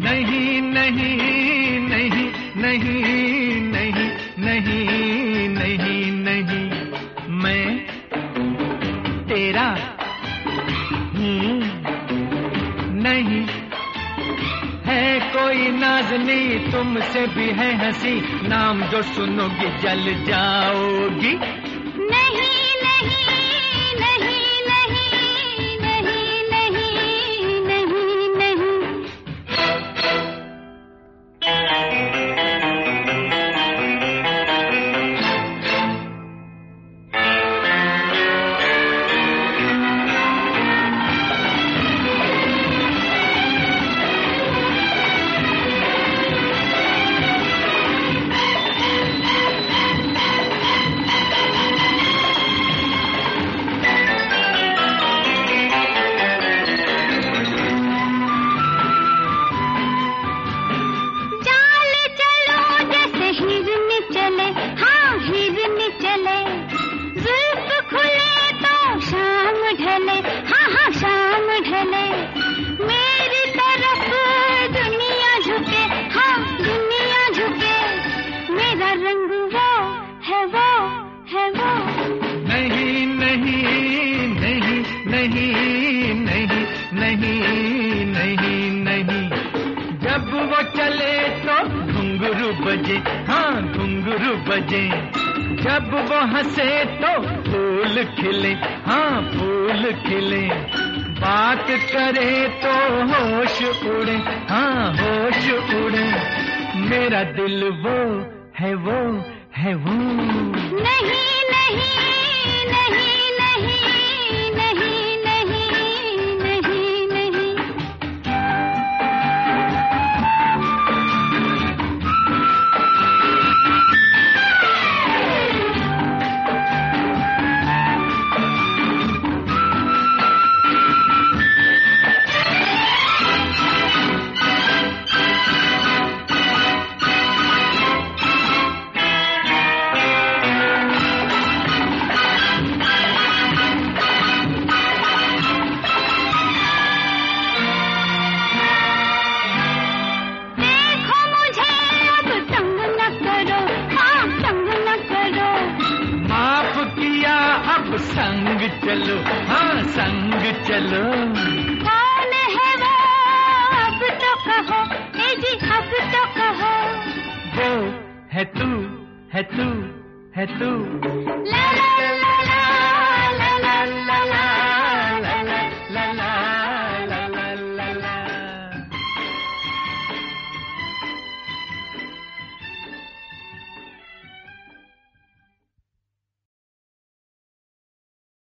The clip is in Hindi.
नहीं नहीं नहीं नहीं नहीं नहीं नहीं नहीं मैं तेरा नहीं है कोई नाज़नी तुमसे भी है हंसी नाम जो सुनोगी जल जाओगी नहीं नहीं नहीं नहीं नहीं नहीं नहीं नहीं नहीं नहीं नहीं नहीं नहीं जब वो चले तो घुंघरू बजे हाँ घुंघरू बजे जब वो हंसे तो फूल खिले हाँ फूल खिले बात करे तो होश उड़े हाँ होश उड़े मेरा दिल वो है वो है वो नहीं नहीं नहीं नहीं नहीं नहीं नहीं नहीं संग चलो हाँ संग चलो कौन है वो अब तो कहो ए जी अब तो कहो वो है तू है तू है तू ला ला